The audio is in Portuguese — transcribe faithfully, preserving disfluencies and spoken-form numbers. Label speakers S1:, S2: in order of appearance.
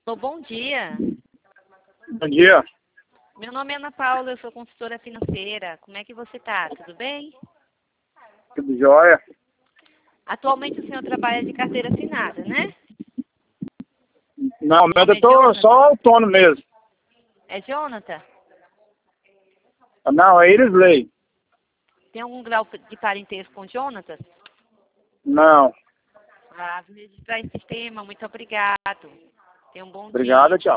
S1: Alô, bom dia.
S2: Bom dia.
S1: Meu nome é Ana Paula, eu sou consultora financeira. Como é que você está? Tudo bem?
S2: Tudo jóia?
S1: Atualmente o senhor trabalha de carteira assinada, né?
S2: Não, mas
S1: Nome
S2: eu
S1: é
S2: tô
S1: Jonathan?
S2: só autônomo mesmo.
S1: É Jonathan?
S2: Não, é Irisley.
S1: Tem algum grau de parentesco com Jonathan?
S2: Não.
S1: Ah, vou registrar esse sistema. Muito obrigado. Tenha um bom
S2: Obrigado,
S1: dia.
S2: tchau.